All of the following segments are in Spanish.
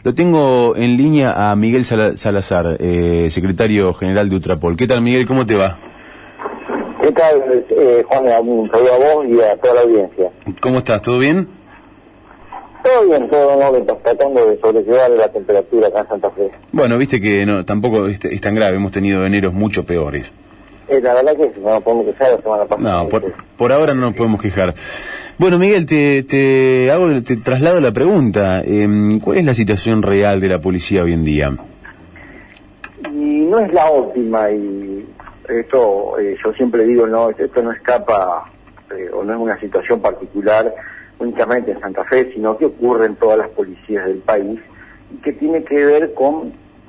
Lo tengo en línea a Miguel Salazar, secretario general de Utrapol. ¿Qué tal, Miguel? ¿Cómo te va? ¿Qué tal, Juan? Un saludo a vos y a toda la audiencia. ¿Cómo estás? ¿Todo bien? Todo bien, todo en orden, tratando de sobrellevar la temperatura acá en Santa Fe. Bueno, viste que no, tampoco es tan grave, hemos tenido eneros mucho peores. La verdad que no nos podemos quejar la semana pasada. No, por ahora no nos podemos quejar. Bueno, Miguel, te traslado la pregunta. ¿Cuál es la situación real de la policía hoy en día? Y no es la óptima, y esto yo siempre digo, no, esto no escapa o no es una situación particular únicamente en Santa Fe, sino que ocurre en todas las policías del país y que tiene que ver con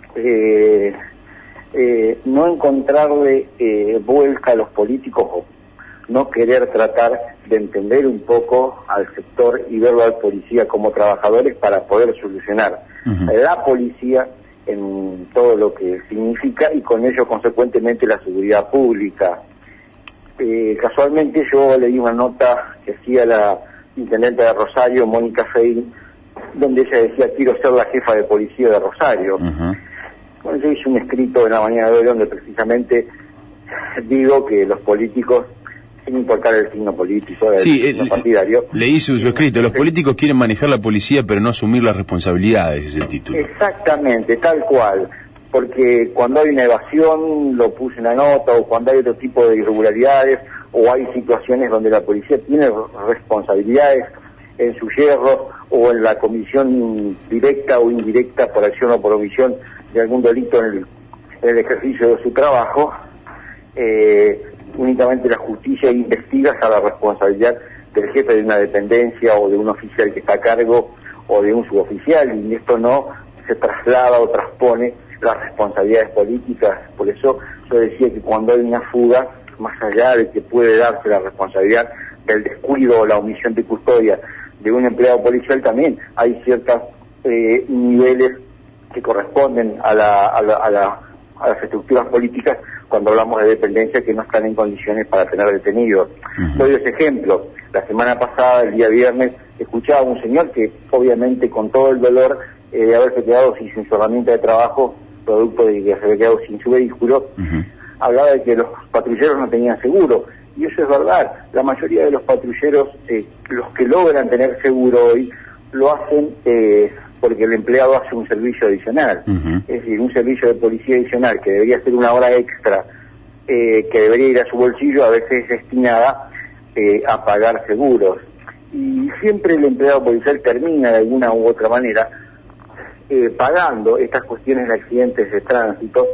no encontrarle vuelta a los políticos o no querer tratar de entender un poco al sector y verlo al policía como trabajadores para poder solucionar la policía en todo lo que significa y con ello consecuentemente la seguridad pública. Casualmente yo leí una nota que hacía la intendente de Rosario, Mónica Fein, donde ella decía: quiero ser la jefa de policía de Rosario. Bueno, yo hice un escrito en la mañana de hoy donde precisamente digo que los políticos, sin importar el signo político, el signo partidario... Leí su escrito: los políticos quieren manejar la policía pero no asumir las responsabilidades, es el título. Exactamente, tal cual. Porque cuando hay una evasión, lo puse en la nota, o cuando hay otro tipo de irregularidades, o hay situaciones donde la policía tiene responsabilidades en sus yerros, o en la comisión directa o indirecta por acción o por omisión de algún delito en el ejercicio de su trabajo, únicamente la justicia investiga a la responsabilidad del jefe de una dependencia o de un oficial que está a cargo o de un suboficial, y esto no se traslada o transpone las responsabilidades políticas. Por eso yo decía que cuando hay una fuga, más allá de que puede darse la responsabilidad del descuido o la omisión de custodia de un empleado policial, también hay ciertos niveles que corresponden a las estructuras políticas cuando hablamos de dependencia que no están en condiciones para tener detenidos. Doy ese ejemplo. La semana pasada, el día viernes, escuchaba a un señor que, obviamente, con todo el dolor de haberse quedado sin su herramienta de trabajo, producto de que se había quedado sin su vehículo, hablaba de que los patrulleros no tenían seguro. Y eso es verdad. La mayoría de los patrulleros, los que logran tener seguro hoy, lo hacen porque el empleado hace un servicio adicional. Es decir, un servicio de policía adicional que debería ser una hora extra, que debería ir a su bolsillo, a veces es destinada a pagar seguros. Y siempre el empleado policial termina de alguna u otra manera pagando estas cuestiones de accidentes de tránsito,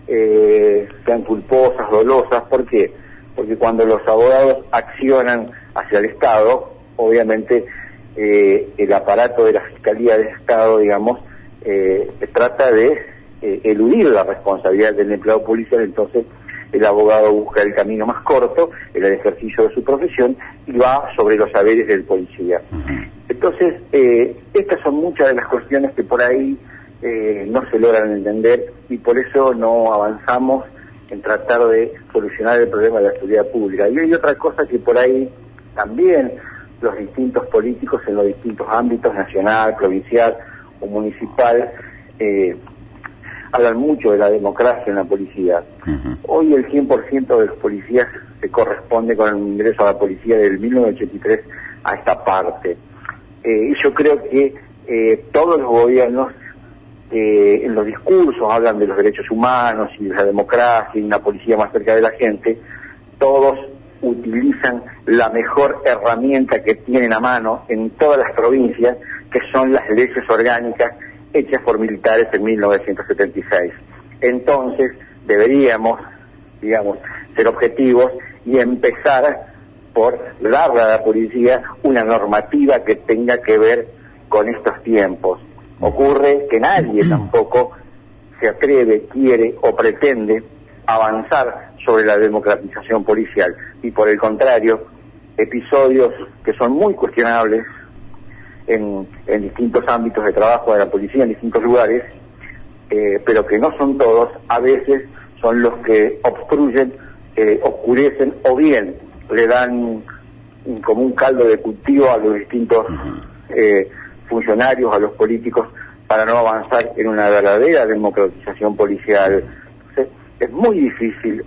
sean culposas, dolosas. ¿Por qué? Porque cuando los abogados accionan hacia el Estado, obviamente el aparato de la Fiscalía del Estado, digamos, trata de eludir la responsabilidad del empleado policial. Entonces el abogado busca el camino más corto en el ejercicio de su profesión y va sobre los saberes del policía. Entonces, estas son muchas de las cuestiones que por ahí no se logran entender, y por eso no avanzamos en tratar de solucionar el problema de la seguridad pública. Y hay otra cosa que por ahí también los distintos políticos en los distintos ámbitos, nacional, provincial o municipal, hablan mucho de la democracia en la policía. Hoy el 100% de los policías se corresponde con el ingreso a la policía del 1983 a esta parte. Y yo creo que todos los gobiernos en los discursos hablan de los derechos humanos y de la democracia y una policía más cerca de la gente. Todos utilizan la mejor herramienta que tienen a mano en todas las provincias, que son las leyes orgánicas hechas por militares en 1976. Entonces deberíamos, digamos, ser objetivos y empezar por darle a la policía una normativa que tenga que ver con estos tiempos. Ocurre que nadie tampoco se atreve, quiere o pretende avanzar sobre la democratización policial, y por el contrario, episodios que son muy cuestionables en distintos ámbitos de trabajo de la policía, en distintos lugares, pero que no son todos, a veces son los que obstruyen, oscurecen o bien le dan como un caldo de cultivo a los distintos funcionarios, a los políticos, para no avanzar en una verdadera democratización policial. Entonces, es muy difícil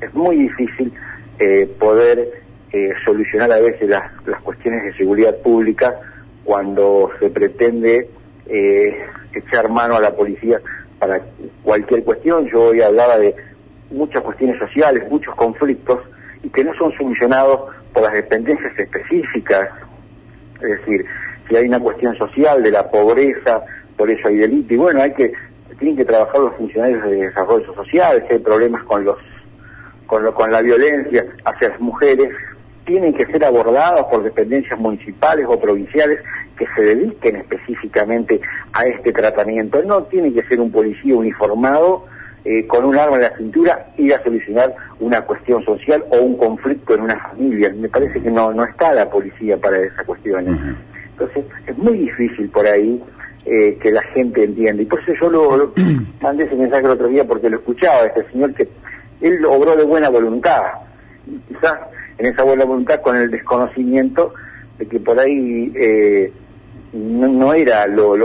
poder solucionar a veces las cuestiones de seguridad pública cuando se pretende echar mano a la policía para cualquier cuestión. Yo hoy hablaba de muchas cuestiones sociales, muchos conflictos, y que no son solucionados por las dependencias específicas. Es decir, si hay una cuestión social de la pobreza, por eso hay delito, y bueno, tienen que trabajar los funcionarios de desarrollo social. Si hay problemas con la violencia hacia las mujeres, tienen que ser abordados por dependencias municipales o provinciales que se dediquen específicamente a este tratamiento. No tiene que ser un policía uniformado con un arma en la cintura ir a solucionar una cuestión social o un conflicto en una familia. Me parece que no está la policía para esas cuestiones. Entonces es muy difícil por ahí que la gente entienda, y por eso yo lo mandé ese mensaje el otro día, porque lo escuchaba a este señor, que él obró de buena voluntad, y quizás en esa buena voluntad con el desconocimiento de que por ahí no era lo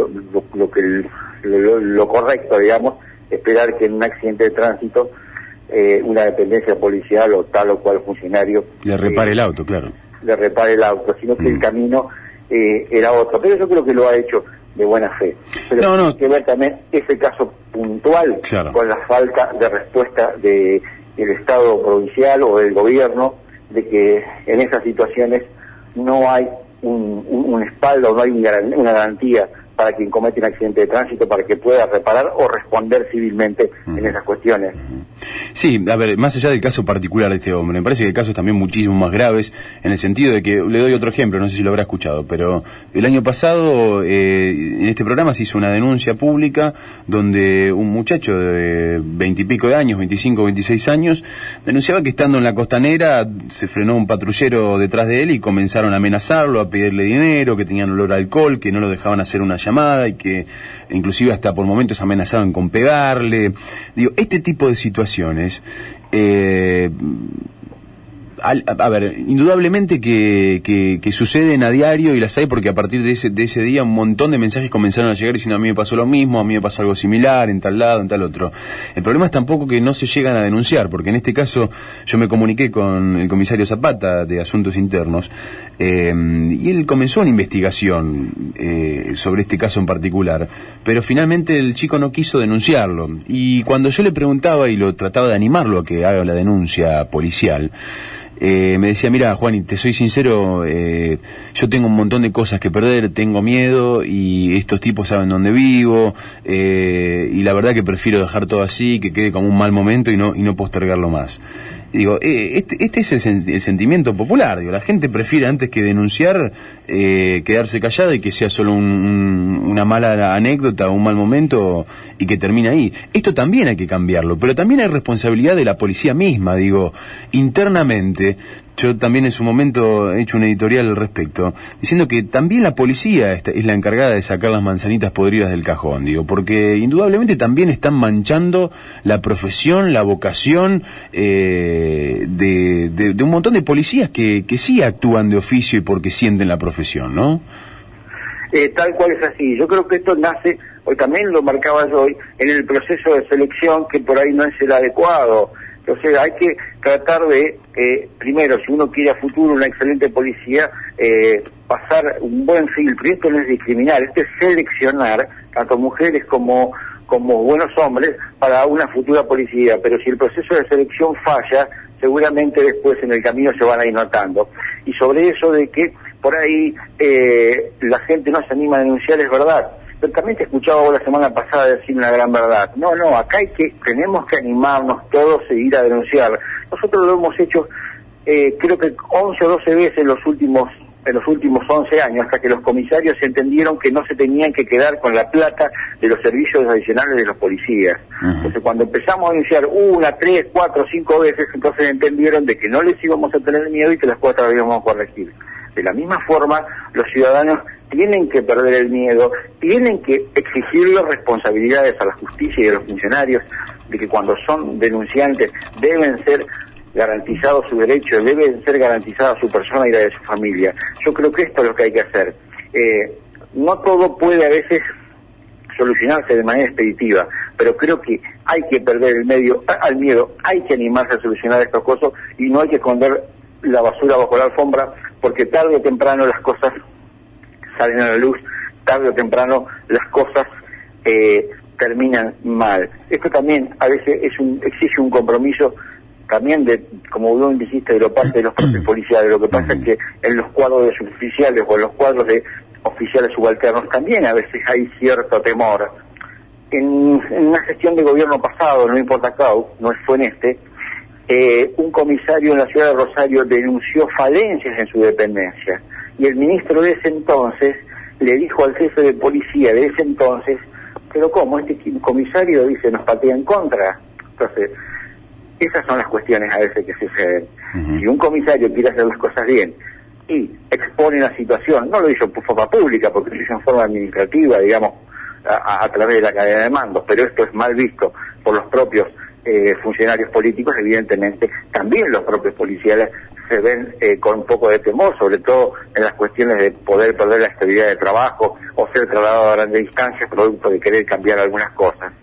correcto, digamos, esperar que en un accidente de tránsito una dependencia policial o tal o cual funcionario le repare el auto, claro. Le repare el auto, sino que el camino era otro. Pero yo creo que lo ha hecho de buena fe. Pero hay que ver también ese caso puntual, claro, con la falta de respuesta del Estado provincial o del gobierno, de que en esas situaciones no hay un espaldo, no hay una garantía para quien comete un accidente de tránsito, para que pueda reparar o responder civilmente en esas cuestiones. Sí, a ver, más allá del caso particular de este hombre, me parece que hay casos también muchísimo más graves, en el sentido de que, le doy otro ejemplo, no sé si lo habrá escuchado, pero el año pasado en este programa se hizo una denuncia pública donde un muchacho de 20 y pico de años, 25, 26 años, denunciaba que estando en la costanera se frenó un patrullero detrás de él y comenzaron a amenazarlo, a pedirle dinero, que tenían olor a alcohol, que no lo dejaban hacer una llamada y que inclusive hasta por momentos amenazaban con pegarle. Digo, este tipo de situaciones, a ver, indudablemente que suceden a diario, y las hay porque a partir de ese día un montón de mensajes comenzaron a llegar diciendo: a mí me pasó lo mismo, a mí me pasó algo similar, en tal lado, en tal otro. El problema es tampoco que no se llegan a denunciar, porque en este caso yo me comuniqué con el comisario Zapata de Asuntos Internos, y él comenzó una investigación sobre este caso en particular, pero finalmente el chico no quiso denunciarlo, y cuando yo le preguntaba y lo trataba de animarlo a que haga la denuncia policial, me decía: mira, Juan, y te soy sincero, yo tengo un montón de cosas que perder, tengo miedo, y estos tipos saben dónde vivo, y la verdad que prefiero dejar todo así, que quede como un mal momento y no postergarlo más. Y digo, este es el sentimiento popular. Digo, la gente prefiere, antes que denunciar, quedarse callado y que sea solo una mala anécdota o un mal momento y que termine ahí. Esto también hay que cambiarlo, pero también hay responsabilidad de la policía misma. Digo, internamente, yo también en su momento he hecho un editorial al respecto, diciendo que también la policía es la encargada de sacar las manzanitas podridas del cajón, digo, porque indudablemente también están manchando la profesión, la vocación de un montón de policías que sí actúan de oficio y porque sienten la profesión, ¿no? Tal cual es así. Yo creo que esto nace, hoy también lo marcaba yo hoy, en el proceso de selección, que por ahí no es el adecuado. Entonces hay que tratar de, primero, si uno quiere a futuro una excelente policía, pasar un buen filtro. Y esto no es discriminar, esto es seleccionar tanto mujeres como buenos hombres para una futura policía. Pero si el proceso de selección falla, seguramente después en el camino se van a ir notando. Y sobre eso de que por ahí la gente no se anima a denunciar, es verdad. Pero también te escuchaba la semana pasada decir una gran verdad. No, acá tenemos que animarnos todos a ir a denunciar. Nosotros lo hemos hecho, creo que 11 o 12 veces en los últimos 11 años, hasta que los comisarios entendieron que no se tenían que quedar con la plata de los servicios adicionales de los policías. Entonces, cuando empezamos a denunciar 1, 3, 4, 5 veces, entonces entendieron de que no les íbamos a tener miedo y que las cuotas las íbamos a corregir. De la misma forma, los ciudadanos tienen que perder el miedo, tienen que exigirle responsabilidades a la justicia y a los funcionarios, de que cuando son denunciantes deben ser garantizados sus derechos, deben ser garantizadas su persona y la de su familia. Yo creo que esto es lo que hay que hacer. No todo puede a veces solucionarse de manera expeditiva, pero creo que hay que perder el medio al miedo, hay que animarse a solucionar estos cosas y no hay que esconder la basura bajo la alfombra, porque tarde o temprano las cosas salen a la luz, tarde o temprano las cosas terminan mal. Esto también a veces exige un compromiso también de, como vos dijiste, de lo parte de los propios policiales. Lo que pasa es que en los cuadros de suboficiales o en los cuadros de oficiales subalternos también a veces hay cierto temor. En una gestión de gobierno pasado, no importa acá, no fue en este, un comisario en la ciudad de Rosario denunció falencias en su dependencia y el ministro de ese entonces le dijo al jefe de policía de ese entonces, pero ¿cómo? Este comisario dice, nos patea en contra. Entonces, esas son las cuestiones a veces que suceden. Si un comisario quiere hacer las cosas bien y expone la situación, no lo hizo por forma pública, porque lo hizo en forma administrativa, digamos, a través de la cadena de mando, pero esto es mal visto por los propios funcionarios políticos, evidentemente, también los propios policiales se ven con un poco de temor, sobre todo en las cuestiones de poder perder la estabilidad de trabajo o ser trasladado a grandes distancias producto de querer cambiar algunas cosas.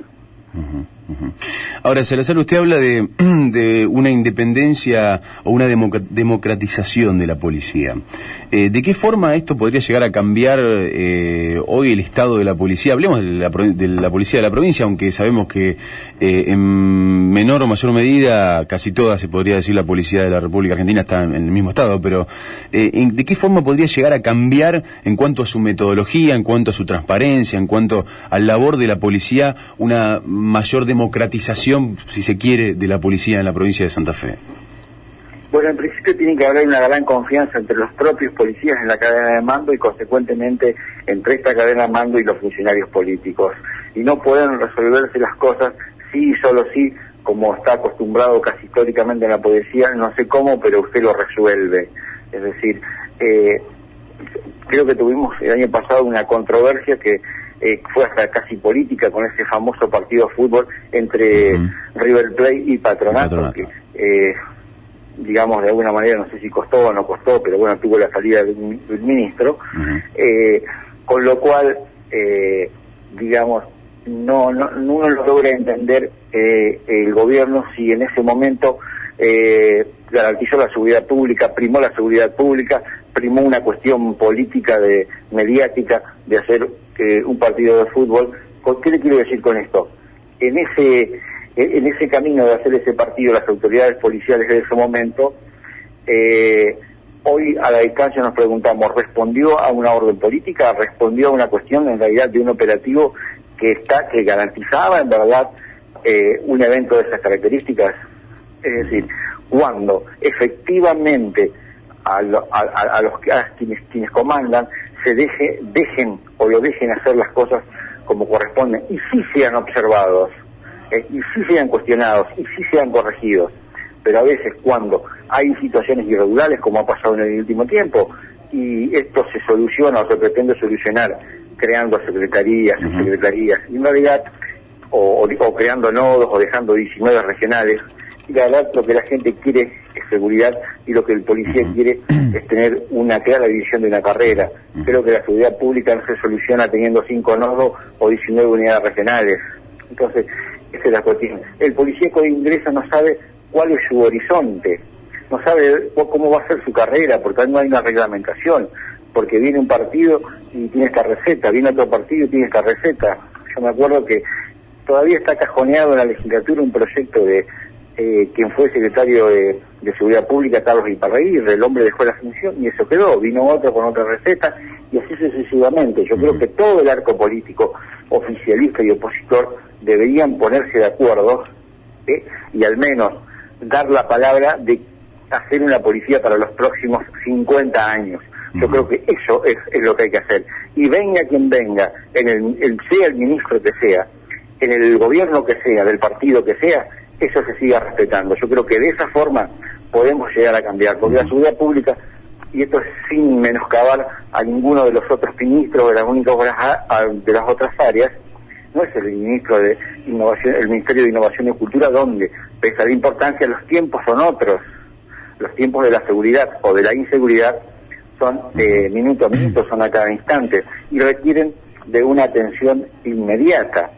Ahora, Salazar, usted habla de una independencia o una democratización de la policía. ¿De qué forma esto podría llegar a cambiar hoy el estado de la policía? Hablemos de la policía de la provincia, aunque sabemos que en menor o mayor medida, casi toda, se podría decir, la policía de la República Argentina está en el mismo estado, pero ¿de qué forma podría llegar a cambiar en cuanto a su metodología, en cuanto a su transparencia, en cuanto al labor de la policía, una mayor democratización, si se quiere, de la policía en la provincia de Santa Fe? Bueno, en principio tiene que haber una gran confianza entre los propios policías en la cadena de mando y consecuentemente entre esta cadena de mando y los funcionarios políticos. Y no pueden resolverse las cosas sí y solo sí, como está acostumbrado casi históricamente en la policía, no sé cómo, pero usted lo resuelve. Es decir, creo que tuvimos el año pasado una controversia que fue hasta casi política con ese famoso partido de fútbol entre River Plate y Patronato. Que digamos, de alguna manera, no sé si costó o no costó, pero bueno, tuvo la salida del ministro, con lo cual, digamos, no uno lo logra entender el gobierno si en ese momento garantizó la seguridad pública, primó la seguridad pública, primó una cuestión política mediática de hacer un partido de fútbol. ¿Qué le quiero decir con esto? En ese camino de hacer ese partido, las autoridades policiales de ese momento, hoy a la distancia nos preguntamos, ¿respondió a una orden política? ¿Respondió a una cuestión en realidad de un operativo que garantizaba en verdad un evento de esas características? Es decir, cuando efectivamente a quienes comandan se dejen hacer las cosas como corresponden y sí sean observados, y sí sean cuestionados, y sí sean corregidos, pero a veces cuando hay situaciones irregulares, como ha pasado en el último tiempo, y esto se soluciona o se pretende solucionar creando secretarías, y en realidad, o creando nodos, o dejando 19 regionales, y la verdad lo que la gente quiere es seguridad, y lo que el policía quiere es tener una clara división de una carrera. Creo que la seguridad pública no se soluciona teniendo 5 nodos o 19 unidades regionales. Entonces, esa es la cuestión. El policía que hoy ingresa no sabe cuál es su horizonte, no sabe cómo va a ser su carrera, porque no hay una reglamentación, porque viene un partido y tiene esta receta, viene otro partido y tiene esta receta. Yo me acuerdo que todavía está cajoneado en la legislatura un proyecto de quien fue secretario de Seguridad Pública, Carlos Iparraguirre. El hombre dejó la función y eso quedó, vino otro con otra receta y así sucesivamente. Yo creo que todo el arco político, oficialista y opositor, deberían ponerse de acuerdo y al menos dar la palabra de hacer una policía para los próximos 50 años. Yo creo que eso es lo que hay que hacer. Y venga quien venga, sea el ministro que sea, en el gobierno que sea, del partido que sea, eso se siga respetando. Yo creo que de esa forma podemos llegar a cambiar, porque la seguridad pública, y esto es sin menoscabar a ninguno de los otros ministros de las otras áreas, no es el ministro de Innovación, el Ministerio de Innovación y Cultura, donde, pese a la importancia, los tiempos son otros. Los tiempos de la seguridad o de la inseguridad son minuto a minuto, son a cada instante, y requieren de una atención inmediata.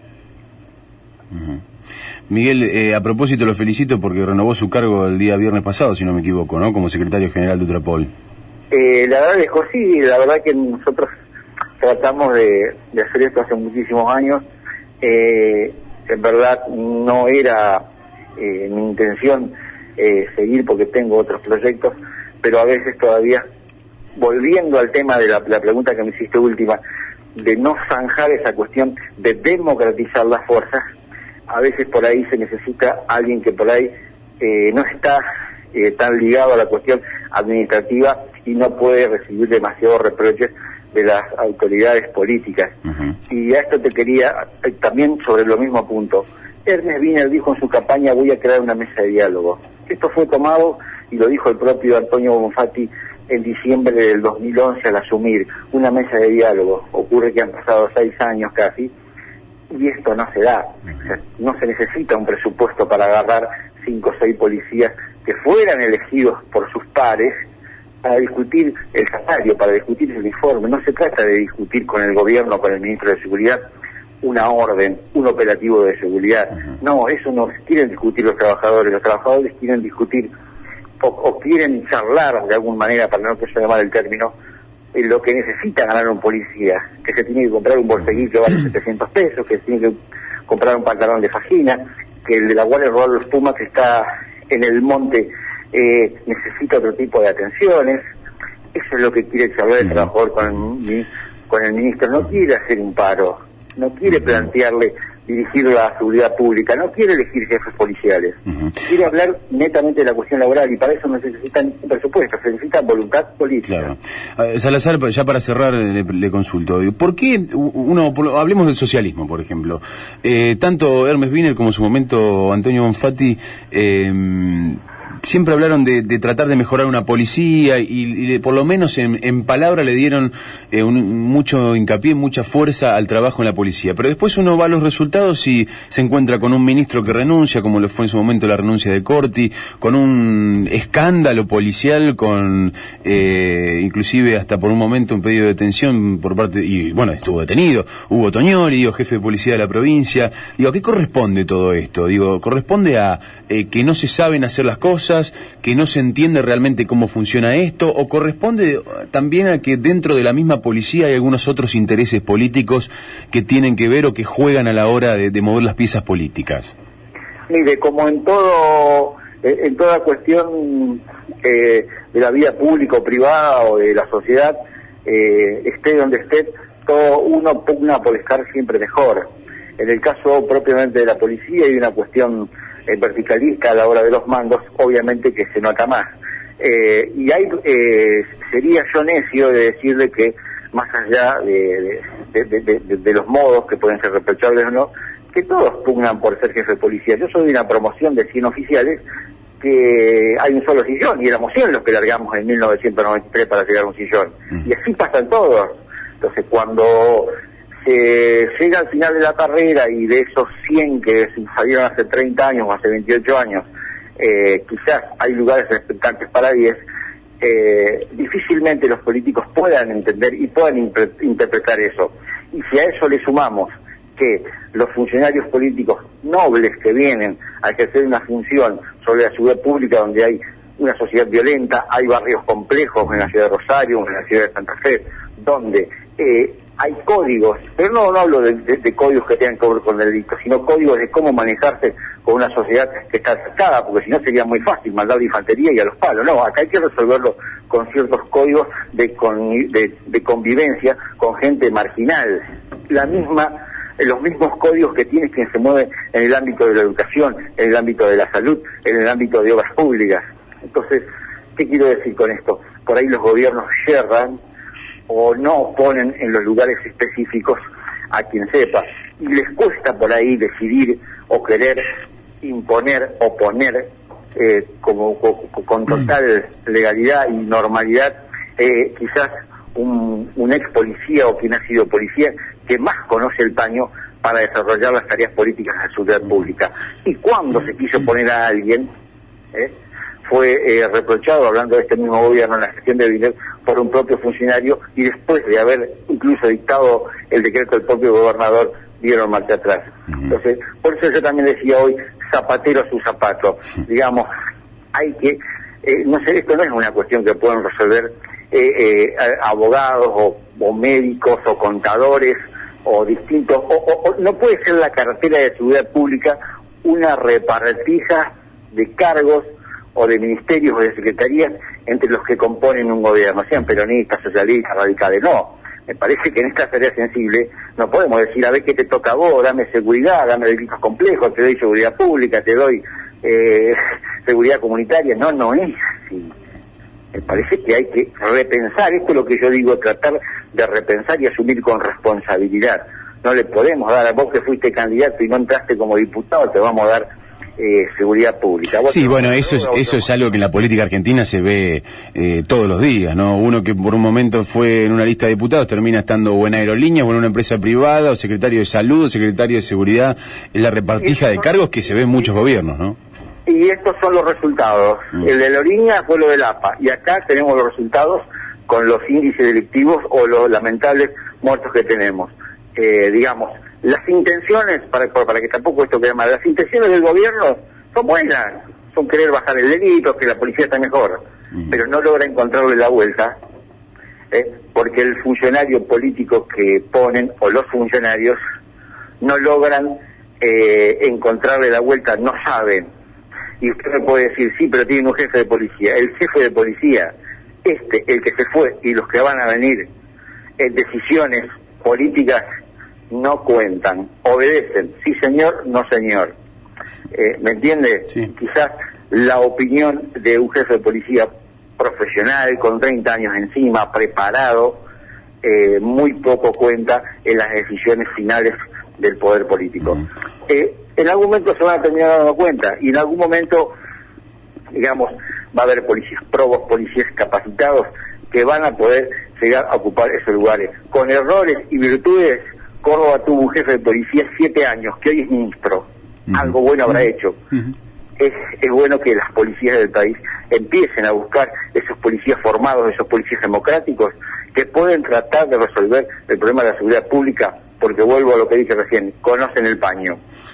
Miguel, a propósito lo felicito porque renovó su cargo el día viernes pasado, si no me equivoco, ¿no? Como secretario general de Ultrapol. La agradezco, sí, la verdad que nosotros tratamos de hacer esto hace muchísimos años. En verdad no era mi intención seguir porque tengo otros proyectos, pero a veces todavía, volviendo al tema de la pregunta que me hiciste última, de no zanjar esa cuestión de democratizar las fuerzas, a veces por ahí se necesita alguien que por ahí no está tan ligado a la cuestión administrativa y no puede recibir demasiados reproches de las autoridades políticas. Y a esto te quería, también sobre lo mismo punto, Ernest Wiener dijo en su campaña: voy a crear una mesa de diálogo. Esto fue tomado, y lo dijo el propio Antonio Bonfatti en diciembre del 2011 al asumir, una mesa de diálogo. Ocurre que han pasado 6 años casi, y esto no se da. O sea, no se necesita un presupuesto para agarrar 5 o 6 policías que fueran elegidos por sus pares para discutir el salario, para discutir el uniforme. No se trata de discutir con el gobierno, con el ministro de Seguridad, una orden, un operativo de seguridad. No, eso no quieren discutir los trabajadores quieren discutir o quieren charlar de alguna manera, para no que se llame el término, lo que necesita ganar un policía, que se tiene que comprar un borseguín que vale 700 pesos, que se tiene que comprar un pantalón de fajina, que el de la Guardia Rural Los Pumas que está en el monte necesita otro tipo de atenciones. Eso es lo que quiere charlar el trabajador con el ministro. No quiere hacer un paro, no quiere plantearle dirigir la seguridad pública, no quiere elegir jefes policiales, quiere hablar netamente de la cuestión laboral, y para eso no se necesitan un presupuesto, se necesita voluntad política. Claro. Salazar, ya para cerrar le consulto, ¿por qué hablemos del socialismo, por ejemplo? Tanto Ernest Wiener como en su momento Antonio Bonfatti siempre hablaron de tratar de mejorar una policía y por lo menos en palabra le dieron mucho hincapié, mucha fuerza al trabajo en la policía. Pero después uno va a los resultados y se encuentra con un ministro que renuncia, como lo fue en su momento la renuncia de Corti, con un escándalo policial, con inclusive hasta por un momento un pedido de detención por parte, y bueno, estuvo detenido, Hugo Toñori, jefe de policía de la provincia. Digo, ¿a qué corresponde todo esto? Digo, corresponde a que no se saben hacer las cosas, que no se entiende realmente cómo funciona esto, o corresponde también a que dentro de la misma policía hay algunos otros intereses políticos que tienen que ver o que juegan a la hora de mover las piezas políticas. Mire, como en toda cuestión de la vida pública o privada o de la sociedad, esté donde esté, todo uno pugna por estar siempre mejor. En el caso propiamente de la policía hay una cuestión verticalista a la hora de los mandos, obviamente que se nota más. Y hay, sería yo necio de decirle que, más allá de los modos que pueden ser reprochables o no, que todos pugnan por ser jefe de policía. Yo soy de una promoción de 100 oficiales que hay un solo sillón, y éramos 100 los que largamos en 1993 para llegar a un sillón. Y así pasan todos. Entonces, cuando se llega al final de la carrera y de esos 100 que salieron hace 30 años o hace 28 años, quizás hay lugares expectantes para 10, difícilmente los políticos puedan entender y puedan interpretar eso. Y si a eso le sumamos que los funcionarios políticos nobles que vienen a ejercer una función sobre la seguridad pública, donde hay una sociedad violenta, hay barrios complejos en la ciudad de Rosario, en la ciudad de Santa Fe, donde hay códigos, pero no hablo de códigos que tengan que ver con el delito, sino códigos de cómo manejarse con una sociedad que está acercada, porque si no sería muy fácil mandar de infantería y a los palos. No, acá hay que resolverlo con ciertos códigos de convivencia con gente marginal. Los mismos códigos que tiene quien se mueve en el ámbito de la educación, en el ámbito de la salud, en el ámbito de obras públicas. Entonces, ¿qué quiero decir con esto? Por ahí los gobiernos yerran o no ponen en los lugares específicos a quien sepa, y les cuesta por ahí decidir o querer imponer o poner con total legalidad y normalidad quizás un ex policía o quien ha sido policía que más conoce el paño para desarrollar las tareas políticas de la seguridad pública. Y cuando se quiso poner a alguien, fue reprochado, hablando de este mismo gobierno en la gestión de Wiener, por un propio funcionario y después de haber incluso dictado el decreto del propio gobernador dieron marcha atrás. Entonces, por eso yo también decía hoy, zapatero a su zapato. Digamos, hay que, no sé, esto no es una cuestión que pueden resolver abogados o médicos o contadores o distintos, o no puede ser la cartera de seguridad pública una repartija de cargos o de ministerios o de secretarías entre los que componen un gobierno, sean peronistas, socialistas, radicales. No, me parece que en esta tarea sensible no podemos decir, a ver qué te toca a vos, dame seguridad, dame delitos complejos, te doy seguridad pública, te doy seguridad comunitaria. No, no es así. Me parece que hay que repensar, esto es lo que yo digo, tratar de repensar y asumir con responsabilidad. No le podemos dar a vos que fuiste candidato y no entraste como diputado, te vamos a dar seguridad pública. Sí, bueno, eso es algo que en la política argentina se ve todos los días, ¿no? Uno que por un momento fue en una lista de diputados termina estando o en aerolíneas o en una empresa privada, o secretario de salud, o secretario de seguridad, es la repartija de cargos que se ve en muchos gobiernos, ¿no? Y estos son los resultados. El de Loriña fue lo del APA, y acá tenemos los resultados con los índices delictivos o los lamentables muertos que tenemos. Digamos, las intenciones, para que tampoco esto quede mal, las intenciones del gobierno son buenas, son querer bajar el delito, que la policía está mejor, pero no logra encontrarle la vuelta, porque el funcionario político que ponen, o los funcionarios, no logran encontrarle la vuelta, no saben. Y usted me puede decir, sí, pero tiene un jefe de policía. El jefe de policía, el que se fue, y los que van a venir en decisiones políticas, no cuentan, obedecen, sí señor, no señor. ¿Me entiende? Sí. Quizás la opinión de un jefe de policía profesional, con 30 años encima, preparado, muy poco cuenta en las decisiones finales del poder político. En algún momento se van a terminar dando cuenta, y en algún momento, digamos, va a haber policías probos, policías capacitados, que van a poder llegar a ocupar esos lugares. Con errores y virtudes, Córdoba tuvo un jefe de policía 7 años, que hoy es ministro. Algo bueno habrá hecho. Es bueno que las policías del país empiecen a buscar esos policías formados, esos policías democráticos, que pueden tratar de resolver el problema de la seguridad pública, porque vuelvo a lo que dije recién, conocen el paño.